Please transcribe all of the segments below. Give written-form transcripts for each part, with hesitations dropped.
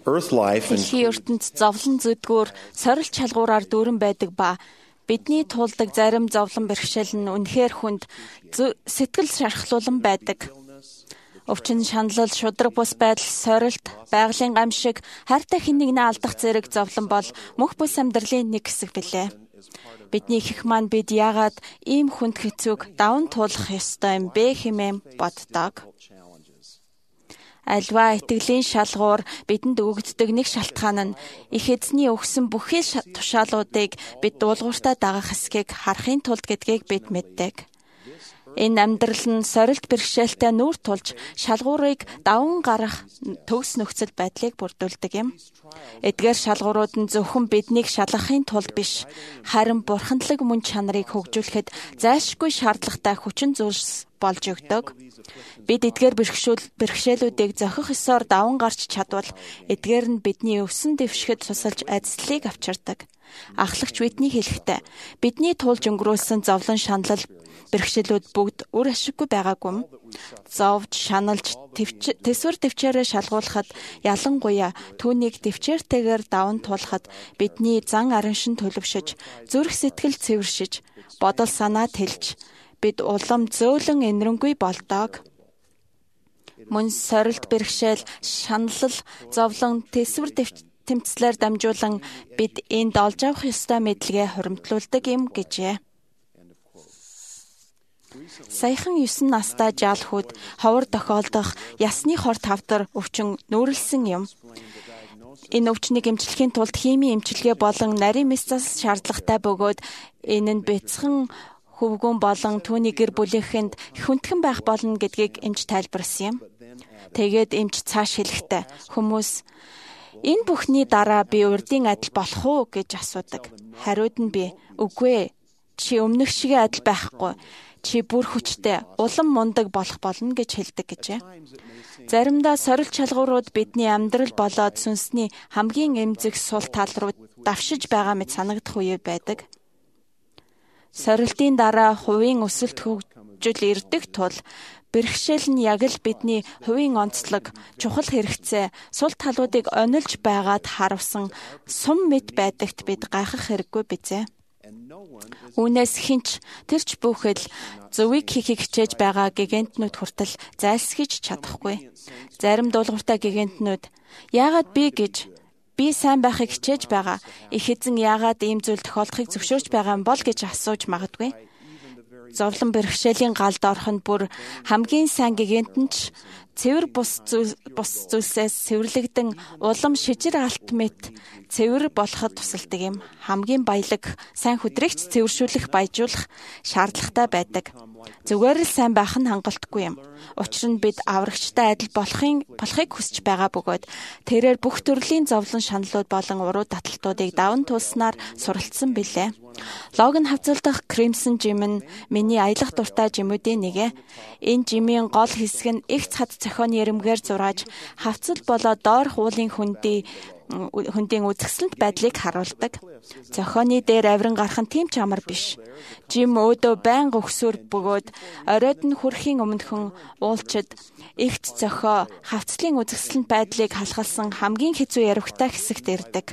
Earth life Дэлхийн ертөнд зовлон зүдгүүр сорилт шалгуураар дүүрэн байдаг ба бидний тулдаг зарим зовлон бэрхшээл нь үнэхээр хүнд сэтгэл шархлуулан байдаг. Өвчин шаналл, шудраг бус байдал, сорилт, байгалийн гамшиг, хайртай хэн нэгнээ алдах зэрэг зовлон бол мөнх бүс амьдралын нэг хэсэг билээ. Бидний их маань бид яагаад ийм хүнд хэцүүг даван туулах ёстой юм бэ хэмээн боддог. Альва итгэлийн шалгуур бидэнд өгөгддөг нэг шалтгаан нь их эзний өгсөн бүхий тушаалуудыг бид дуулууртаа дагах эсхийг харахын тулд гэдгийг бид мэддэг. Энэ амьдрал нь сорилт бэрхшээлтэй нүүр тулж шалгуурыг даван гарах төгс нөхцөл байдлыг бүрдүүлдэг юм. Эдгээр шалгуурууд нь зөвхөн биднийг шалгахын тулд биш, харин бурханлаг мөн чанарыг хөгжүүлэхэд зайлшгүй шаардлагатай хүчин зүйлс болж өгдөг. Бид эдгээр бэрхшээлүүдийг зохих ёсоор даван гарч чадвал эдгээр нь бидний өвсөн дэвшгэд тусалж айдслыг авчирдаг. Ахлагч бидний хэлэхдээ бидний тулж өнгөрүүлсэн зовлон шаналл бэрхшээлүүд бүгд үр ашиггүй байгаагүй юм. Зовж, шаналж, тэсвэр төвчээрээ шалгуулахад ялангуяа түүнийг төвчээртэйгээр даван туулахад бидний зан араншин төлөвшөж, зүрх сэтгэл цэвэршиж, бодол санаа тэлж, бид улам зөөлөн энэрэнгүй болдог. Мөн сорилт бэрхшээл, шаналл, зовлон, тэсвэр тэмцлэр дамжуулан бид энд олж авах ёстой мэдлэгээ хуримтлуулдаг юм гэжээ. Саяхан 9 настай жаалхүүд ховор тохиолдох ясны хор тавдар өвчин нүүрлсэн юм. Энэ өвчнийг эмчлэхийн тулд химийн эмчилгээ болон нарийн мэс зас шаардлагатай бөгөөд энэ нь бяцхан хөвгүүн болон түүний гэр бүлийнхэнд хүндхэн байх болно гэдгийг эмч тайлбарласан юм. Тэгээд эмч цааш хэлэхдээ хүмүүс энэ бүхний дараа би урдын адил болох уу гэж асуудаг. Хариуд нь би үгүй ээ. Чи өмнөх шигээ адил байхгүй. Чи бүр хүчтэй, улам мундаг болох болно гэж хэлдэг гэжээ. Заримдаа сорилт шалгуурууд бидний амьдрал болоод сүнсний хамгийн эмзэг сул тал руу давшиж байгаа мэт санагдах үе байдаг. Сорилтын дараа хувийн өсөлт хөгжил ирдэг тул бэрхшээл нь яг л бидний хувийн онцлог, чухал хэрэгцээ, сул талуудыг онилж байгаад харавсан сум мэт байдагт бид гайхах хэрэггүй бизээ. Үүнээс хинч тэрч бүхэл зөвийг хийхийг хичээж байгаа гигантнүүд хүртэл зайлсхийж чадахгүй. Зарим дуулууртай гигантнүүд яагаад би сайн байхыг хичээж байгаа. Их эзэн яагаад ийм зүйл тохиолдохыг зөвшөөрч байгаа юм бол гэж асууж магадгүй. Зовлон бэрхшээлийн галд орох нь бүр хамгийн сайн гигант нь ч цэвэр бус зүйлсээс цэвэрлэгдэн улам шижир алт мэт цэвэр болоход тусалдаг юм. Хамгийн баялаг сайн хүдрэгч цэвэршүүлэх баяжуулах шаардлагатай байдаг. Зүгээр л сайн байх нь хангалтгүй юм. Учир нь бид аврагчтай адил болохыг хүсэж байгаа бөгөөд тэрээр бүх төрлийн зовлон шаналлууд болон уруу таталтуудыг даван туулснаар суралцсан билээ. Логан хавцалдах Crimson Jim нь миний аялах дуртай жимүүдийн нэгэ. Энэ жимийн гол хэсэг нь их цад цохионы эрэмгээр зурааж хавцал болоо доорх уулын хөндийн үзэсгэлэнт байдлыг харуулдаг. Зохионы дээр авиран гарах нь тийм ч амар биш. Жим өөдөө байнга өгсөөр бөгөөд оройд нь хүрэхийн өмнөхөн уулчид ихт зохио хавцлын үзэсгэлэнт байдлыг халахалсан хамгийн хэцүү яривхтай хэсэгт ирдэг.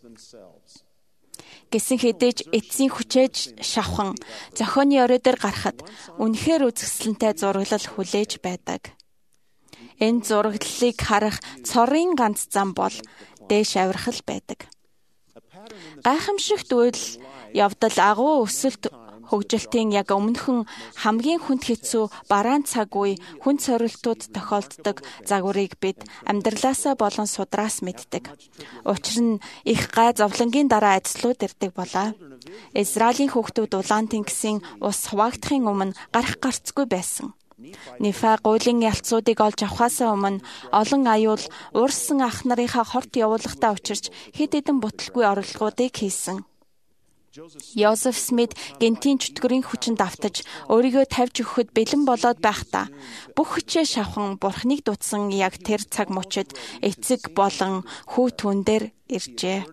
Гэсэн хэдий ч эцсийн хүчээж шавхан зохионы орой дээр гарахад үнэхээр үзэсгэлэнтэй зураглал хүлээж байдаг. Энэ зураглалыг харах цорын ганц зам бол дээш авирах байдаг. Гайхамшигт үйл явдал агуу өсөлт хөгжилтийн яг өмнөхөн хамгийн хүнд хэцүү бараан цаг үе хүнд сорилтууд тохиолддог загварыг бид амьдралаасаа болон судраас мэддэг. Учир нь их гай зовлонгийн дараа айдслууд ирдэг болоо. Израилийн хүүхдүүд улаан тэнгисийн ус хуваагдахын өмнө гарцгүй байсан. Нифа гуйлын ялцуудыг олж авахаасаа өмнө олон аюул уурсан ах нарынхаа хорт явуулгатай учирч хэд хэдэн бүтэлгүй орлогоодыг хийсэн. Йозеф Смит гентийн чөтгөрийн хүчинд автаж өөрийгөө тавьж өгөхөд бэлэн болоод байхдаа бүх хүчээ шавхан бурхныг дутсан яг тэр цаг мөчид эцэг болон хүү түн дээр иржээ.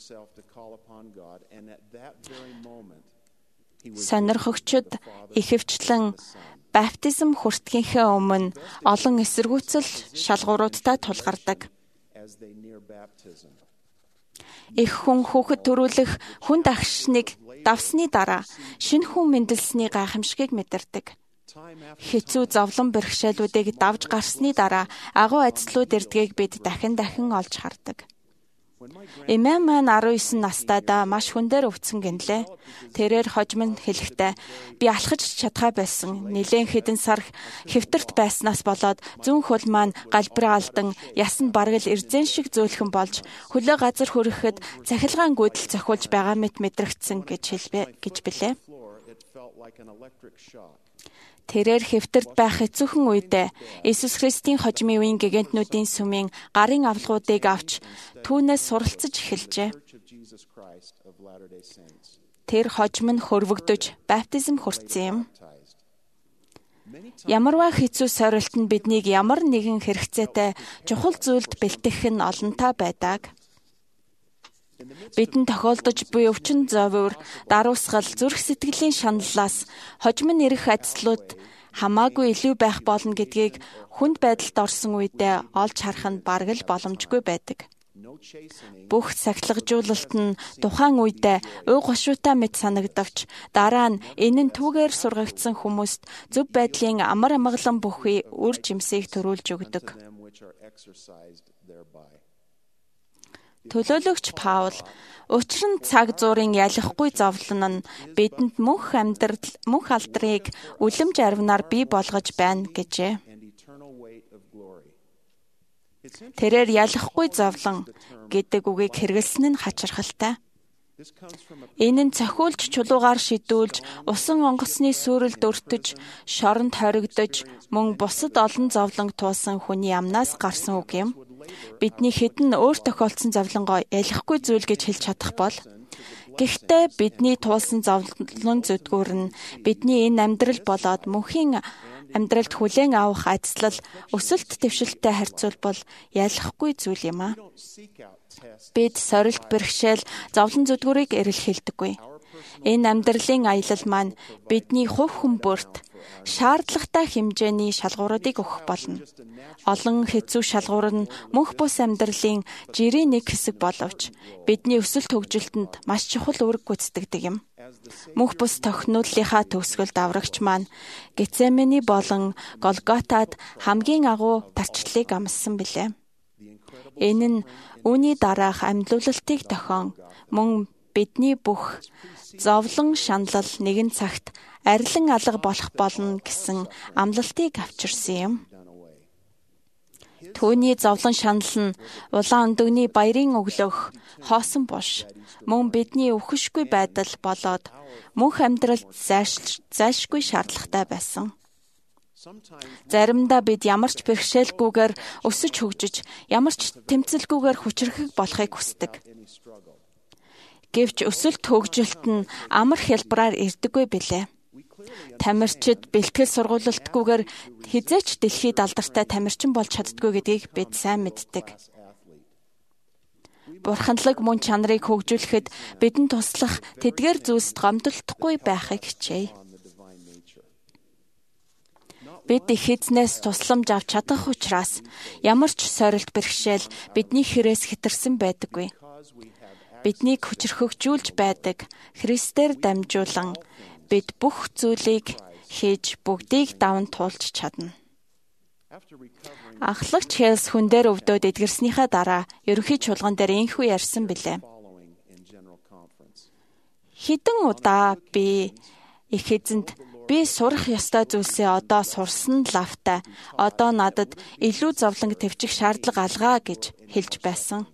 Сонирхогчид ихэвчлэн баптизм хүртгэхээ өмнө олон эсэргүүцэл шалгууруудтай тулгардаг. Их хүн хүүхэд төрүүлэх хүн дагшныг давсны дараа шинэ хүн мэндэлсний гайхамшигыг мэдэрдэг. Хэцүү зовлон бэрхшээлүүдийг давж гарсны дараа агуу ажлууд ирдгийг бид дахин олж хардаг. Эмээ маань 19 настайдаа маш хүн дээр өвцөн гинлээ. Тэрээр хожим нь хэлэхдээ би алхаж чадхаа байсан. Нилээн хэдэн сар хэвтэрт байснаас болоод зүүн хөл маань галбираа алдан, яс нь бараг л эрзэн шиг зөөлхөн болж хөлөө газар хүрэхэд цахилгаан гүйдэл зохиулж байгаа мэт мэдрэгдсэн гэж билээ. Тэрээр хэвтэрд байх эцүүхэн үедээ Иесус Христийн хожимын үеийн гэгэнтнүүдийн сүмийн гарын авлагуудыг авч түүнээс суралцж эхэлжээ. Тэр хожим нь хөрвөгдөж баптизм хүртсэн юм. Ямарваа хэцүү сорилт нь биднийг ямар нэгэн хэрэгцээтэй чухал зүйлд бэлтгэх нь олонтаа байдаг. Бидэнд тохиолдож буй өвчин зовөр, даруусгал, зүрх сэтгэлийн шаналлаас хожим нь ирэх ажлууд хамаагүй илүү байх болно гэдгийг хүнд байдалд орсон үедээ олж харах нь бараг л боломжгүй байдаг. Бүх сахилгажуулалт нь тухайн үедээ уй гошуутай мэт санагдавч дараа нь энэ нь түүгээр сургагдсан хүмүүст зөв байдлын амар амгалан бүхий үр жимсийг төрүүлж өгдөг. Төлөөлөгч Паул учир нь цаг зуурын ялахгүй зовлон нь бидэнд мөнх алдрыг үлэмж арвинаар бий болгож байна гэжээ. Тэрээр ялахгүй зовлон гэдэг үгийг хэрэглэсэн нь хачирхалтай. Энэ нь цохиулж чулуугаар шидүүлж, усан онгоцны сүрэлд өртөж, шоронд хоригдож, мөн бусад олон зовлонг туулсан хүний амнаас гарсан үг юм. Бидний хэдэн өөр тохиолдсон зовлонгоо ялахгүй зүйл гэж хэлж чадах бол гэхдээ бидний туулсан зовлон зүдгүүр нь бидний энэ амьдрал болоод мөнхийн амьдралд хүлээн авах ажил өсөлт твшилттэй харьцуулбал ялахгүй зүйл юм а. Бид сорилт бэрхшээл зовлон зүдгүүрийг эрэлхийлдэггүй. Энэ амьдралын аялал маань бидний хувь хүмүүрт шаардлагатай хэмжээний шалгууруудыг өгөх болно. Олон хэцүү шалгуур нь мөнх бус амьдралын жирийн нэг хэсэг боловч бидний өсөлт хөгжилтөнд маш чухал үүрэг гүйцэтгэдэг юм. Мөнх бус тохиолдлынхаа төгсгөлд аврагч маань Гетсемани болон Голготад хамгийн агуу тарчлалыг амссан билээ. Энэ нь үүний дараах амьдлуулалтыг тохион мөн бидний бүх зовлон шаналл нэгэн цагт арилан алга болох болно гэсэн амлалтыг авчирсан юм. Түүний зовлон шанал нь улаан өндөгний баярын өглөөх хоосон буш мөн бидний өвхөшгүй байдал болоод мөнх амьдралд зайлшгүй шаардлагатай байсан. Заримдаа бид ямар ч бэрхшээлгүйгээр өсөж хөгжиж, ямар ч тэмцэлгүйгээр хүчрэхэг болохыг хүсдэг. Гэвч өсөлт хөгжилт нь амар хялбараар ирдэггүй билээ. Тамирчид бэлтгэл сургуулалтгүйгээр хизээч дэлхийд алдартай тамирчин болж чаддгүй гэдгийг бид сайн мэддэг. Бурханлаг мөн чанарыг хөгжүүлэхэд бидэнд туслах тэдгээр зүйлс гомдолдохгүй байхыг хичээе. Бид их эзнээс тусламж авч чадах учраас ямар ч сорилт бэрхшээл бидний хэрээс хэтэрсэн байдаггүй. Биднийг хүчрхэгжүүлж байдаг Христээр дамжуулан бид бүх зүйлийг хийж бүгдийг даван туулж чадна. Ахлагч Хелс хүн дээр өвдөөд эдгэрснийхаа дараа ерөнхий чуулган дээр инхүү ярьсан билээ. Хэдэн удаа би их эзэнд би сурах ёстой зүйлсээ одоо сурсан л автай. Одоо надад илүү зовлон төвчих шаардлага алгаа гэж хэлж байсан.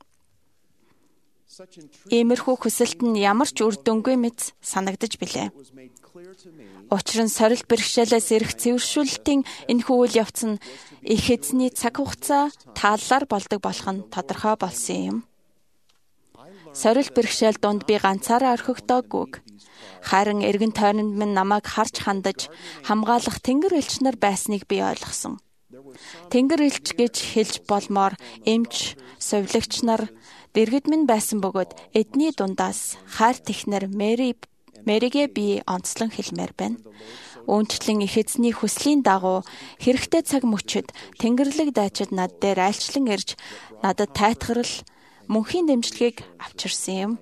Иймэрхүү хүсэлт нь ямар ч үр дүнгүй мэт санагдаж билээ. Учир нь сорилт бэрхшээлээс ирэх цэвэршүүлэлтийн энэхүү үйл явц нь их эзний цаг хугацаа тааллаар болдог болох нь тодорхой болсон юм. Сорилт бэрхшээл донд би ганцаараа орхигдоогүй. Харин эргэн тойронд минь намайг харж хандаж хамгаалах тэнгэр элч нар байсныг би ойлгосон. Тэнгэр элч гэж хэлж болмоор эмч, сувилагч нар дэргэд минь байсан бөгөөд эдний дундаас хайр технэр Мэригээ би онцлон хэлмээр байна. Үүнчлэн их эзний хүслийн дагуу хэрэгтэй цаг мөчид Тэнгэрлэг дайчид над дээр айлчлан ирж надад тайтгарл мөнхийн дэмжлэгийг авчирсан юм.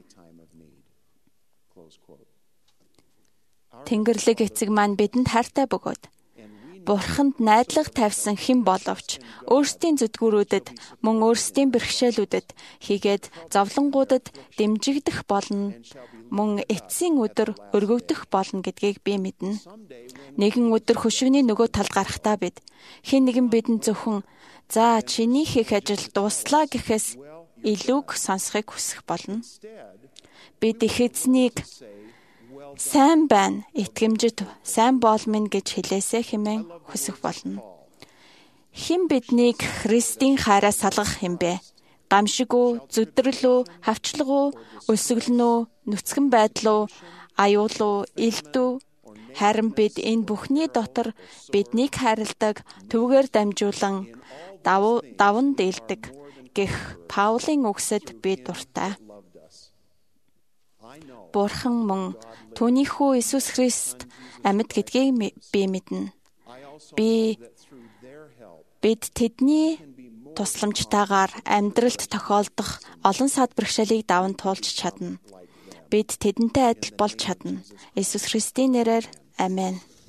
Тэнгэрлэг эцэг маань бидэнд хайртай бөгөөд Бурханд найдлага тавьсан хэн боловч өөрсдийн зүдгүүрүүдэд мөн өөрсдийн бэрхшээлүүдэд хийгээд зовлонгуудад дэмжигдэх болно, мөн эцсийн өдөр өргөгдөх болно гэдгийг би мэднэ. Нэгэн өдөр хөшигний нөгөө талд гарахдаа хэн нэгэн бидэнд зөвхөн "За чиний хийх ажил дууслаа" гэхээс илүүг сонсохыг хүсэх болно. Бид их эзнийг "Сайн байна, итгэмжит сайн боол минь" гэж хэлээсэ хэмээн хүсэх болно. Хэн биднийг Христийн хайраас салгах юм бэ? Гамшиг үү, зүдрэл үү, хавчлаг уу, өсөглөн үү, нүцгэн байдал уу, аюул уу, илт үү? Харин бид энэ бүхний дотор биднийг хайрладаг, түүгээр дамжуулан даван дийлдэг гэх Паулийн үгсэд би дуртай. Бурхан мөн түүний хүү Иесус Христ амьд гэдгийг би мэднэ. Бид тэдний тусламжтайгаар амьдралд тохиолдох олон сад бэрхшээлийг даван туулж чадна. Бид тэдэнтэй адил болж чадна. Иесус Христийн нэрээр аминь.